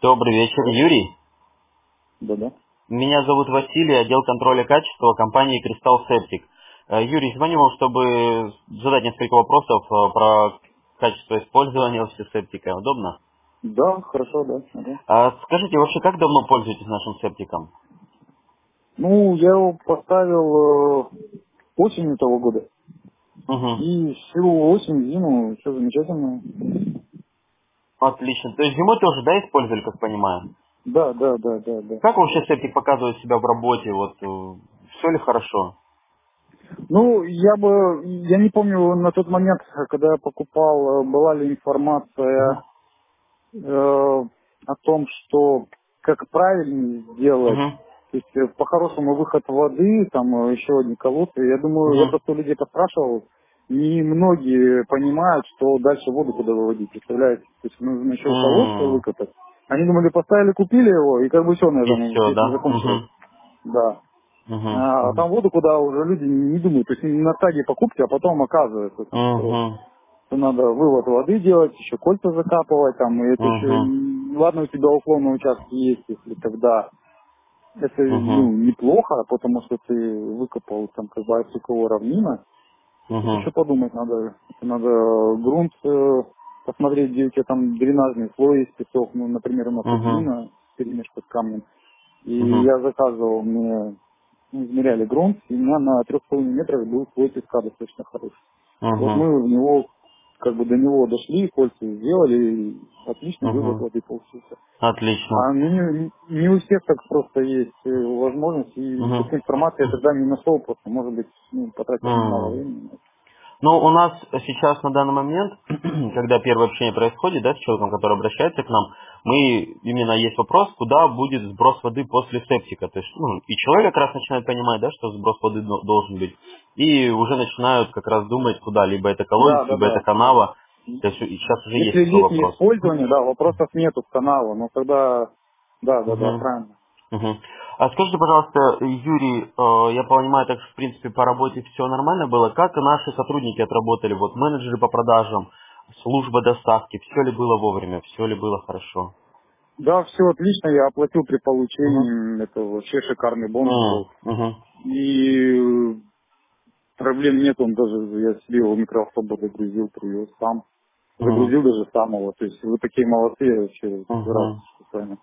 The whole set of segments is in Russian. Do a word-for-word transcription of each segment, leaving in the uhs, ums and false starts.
Добрый вечер, Алло. Юрий. Да-да. Меня зовут Василий, отдел контроля качества компании Crystal Septic. Э, Юрий, звоню вам, чтобы задать несколько вопросов э, про качество использования вообще септика. Удобно? Да, хорошо, да. Ага. А скажите, вообще как давно пользуетесь нашим септиком? Ну, я его поставил э, осенью того года. Угу. И всю осень, зиму, все замечательно. Отлично. То есть зимой тоже, да, использовали, как понимаю? Да, да, да, да, да. Как вообще септик показывает себя в работе? Вот все ли хорошо? Ну, я бы, я не помню на тот момент, когда я покупал, э, была ли Угу. информация э, о том, что как правильно сделать. Угу. То есть э, по-хорошему выход воды, там э, еще одни колодцы. Я думаю, я Угу. просто у людей поспрашивал, не многие понимают, что дальше воду куда выводить, представляете? То есть нужно еще колодцы М. выкопать. Они думали, поставили, купили его, и как бы все на И этом все, песня да? закончилась. Угу. Да. Угу. А Угу. там воду, куда уже люди не думают. То есть на стадии покупки, а потом оказывается, там, что Угу. то надо вывод воды делать, еще кольца закапывать, там, и это еще, Угу. н- ладно, у тебя уклон на участке есть, если тогда это, Угу. ну, неплохо, потому что ты выкопал, там, как бы, отсековая равнина. Тут Угу. еще подумать надо, это надо грунт э, посмотреть, где у тебя там дренажный слой есть, песок, ну, например, у нас тут Угу. глина, перемешка с камнем, и Угу. я заказывал, мне ну, измеряли грунт, и у меня на трех с половиной метрах был слой песка достаточно хороший. Вот Угу. мы в него, как бы до него дошли, кольца сделали, и отличный вывод Угу. воды получился. Отлично. А ну, не, не у всех так просто есть э, возможность, и Угу. такой информации я тогда не нашел, просто, может быть, ну, потратил немало М. времени. Ну, у нас сейчас на данный момент, когда первое общение происходит, да, с человеком, который обращается к нам, мы именно есть вопрос, куда будет сброс воды после септика. То есть, ну, и человек как раз начинает понимать, да, что сброс воды до- должен быть. И уже начинают как раз думать, куда, либо это колодец, Да, да, либо это да. канава. То есть и сейчас уже есть Если такой летнее вопрос. использование, да, вопросов нету с канала, но тогда, да, да, да, Мгм. правильно. Мгм. А скажите, пожалуйста, Юрий, э, я понимаю, так что, в принципе, по работе все нормально было. Как наши сотрудники отработали? Вот менеджеры по продажам, служба доставки, все ли было вовремя, все ли было хорошо? Да, все отлично, я оплатил при Угу. получении, это вообще шикарный бонус был. Угу. И э, проблем нет, он даже, я себе его микроавтобус загрузил, привез сам. Угу. Загрузил даже сам его. То есть вы такие молодцы, я вообще рад, Угу. что с вами.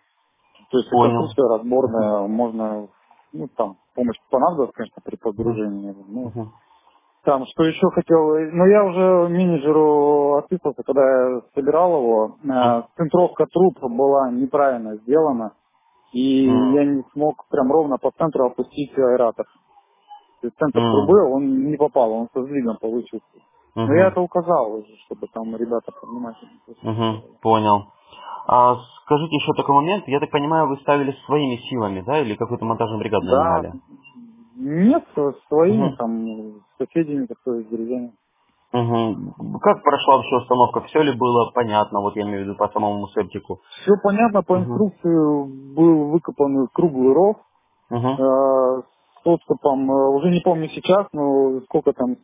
То есть Понял. конструкция разборная, можно, ну там, помощь понадобилась, конечно, при Угу. подгружении. Ну, Угу. там, что еще хотел, но я уже менеджеру отписался, когда я собирал его, э, центровка труб была неправильно сделана, и я не смог прям ровно по центру опустить аэратор. То есть центр трубы, он не попал, он со сдвигом получился. Но я Угу. это указал уже, чтобы там ребята повнимательнее просто Угу. сделали. Понял. А скажите еще такой момент. Я так понимаю, вы ставили своими силами, да, или какую-то монтажную бригаду Да, нанимали? нет, со своими Угу. там, с соседями, так сказать, с друзьями. Угу. Как прошла вообще установка? Все ли было понятно? Вот я имею в виду по самому септику. Все понятно, по Угу. инструкции был выкопан круглый ров, Угу. э, с отступом, э, уже не помню сейчас, но сколько там,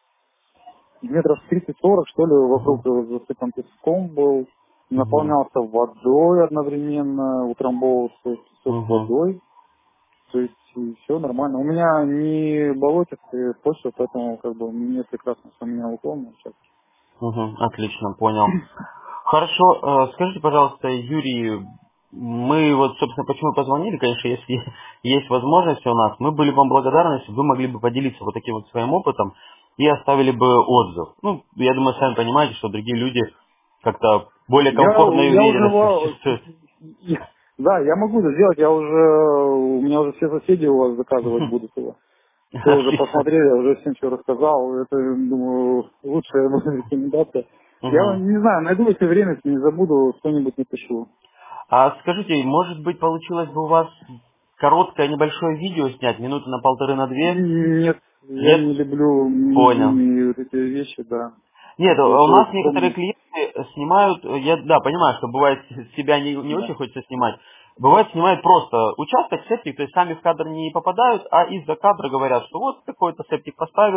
метров тридцать-сорок, что ли, вокруг Угу. э, засыпан песком был, Угу. наполнялся водой одновременно, утрамбовывался песок с Угу. водой, то есть все нормально. У меня не болотистая почва, поэтому как бы мне прекрасно, что у меня уклон сейчас. Угу. Отлично, понял. Хорошо, э, скажите, пожалуйста, Юрий, мы вот, собственно, почему позвонили, конечно, если есть возможность у нас, мы были бы вам благодарны, если бы вы могли бы поделиться вот таким вот своим опытом и оставили бы отзыв. Ну, я думаю, сами понимаете, что другие люди как-то более Я, комфортно и я уже, уверенно себя во- чувствуют. да, я могу это сделать, я уже, у меня уже все соседи у вас заказывать будут его. Все уже Отлично. посмотрели, я уже всем все рассказал, это, думаю, лучшая моя рекомендация. Я Мгм. не знаю, найду если время, если не забуду, что-нибудь напишу. А скажите, может быть, получилось бы у вас короткое небольшое видео снять, минуты на полторы, на две? Нет, я Нет? не люблю Понял. длинные вот эти вещи, да. Нет, Чтобы у было нас некоторые скромно. клиенты снимают, э, я да, понимаю, что бывает себя не, не Да. очень хочется снимать, бывает снимают просто участок септик, то есть сами в кадр не попадают, а из-за кадра говорят, что вот какой-то септик поставил,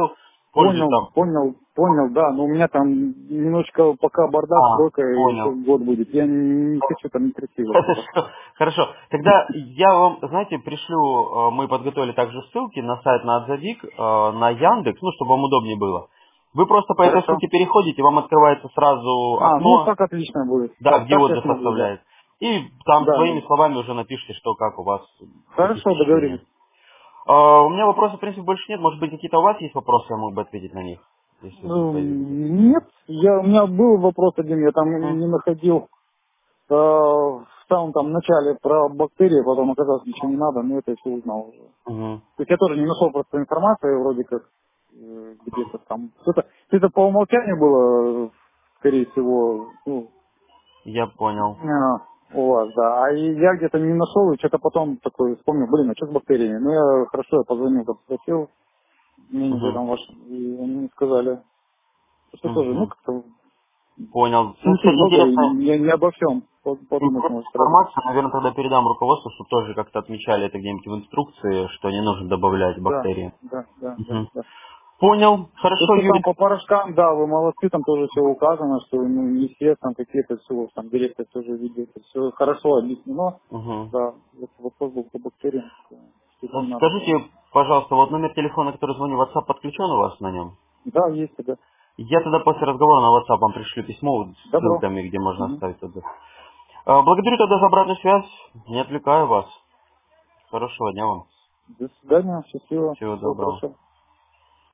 Пользуюсь Понял, там. понял, понял, да, но у меня там немножечко пока бардак, А, стройка, еще понял. год будет. Я не, не хочу там некрасиво пока. Хорошо, хорошо. Тогда я вам, знаете, пришлю, э, мы подготовили также ссылки на сайт на Отзовик, э, на Яндекс, ну, чтобы вам удобнее было. Вы просто по этой Хорошо. ссылке переходите, вам открывается сразу А, ну окно, так отлично будет. да, Так, где так я отзыв смогу, да. оставляет. И там Да, своими да. словами уже напишите, что как у вас, какие Хорошо, впечатления. договорились. Э, У меня вопросов, в принципе, больше нет. Может быть, какие-то у вас есть вопросы, я мог бы ответить на них, если Ну, появились. нет, я, у меня был вопрос один, я там М, не находил э, в самом там начале про бактерии, потом оказалось ничего не надо, но это я все узнал уже. мгм. То есть я тоже не нашел просто информации, вроде как э, где-то там. Что-то, это по умолчанию было, э, скорее всего, ну, Я понял. э, у вас, да. А и я где-то не нашел, и что-то потом такой вспомнил, блин, а что с бактериями? Ну я хорошо, я позвонил, как спросил Мгм, менеджерам вашим, и они мне сказали, что тоже, ну мгм. как-то Понял. Ну, суеты кстати, много, и интересно. не, не обо всем подумать Интересная может сразу. информация, наверное, тогда передам руководству, чтобы тоже как-то отмечали это где-нибудь в инструкции, что не нужно добавлять Да, бактерии. да, да, да, Мгм. да. Понял. То, Хорошо, что там Юрий. по порошкам, да, вы молодцы, там тоже все указано, что ну, не все там какие-то все, там директор тоже видит, все хорошо объяснено. Мгм. Да, вот вопрос был по бактериям, что что-то А не надо было. скажите, пожалуйста, вот номер телефона, который звоню, WhatsApp подключен у вас на нем? Да, есть тогда. Я тогда после разговора на WhatsApp вам пришлю письмо вот с Добро. ссылками, где можно Мгм. оставить отзыв. А, Благодарю тогда за обратную связь. Не отвлекаю вас. Хорошего дня вам. До свидания, счастливо, Всего всего доброго. хорошего.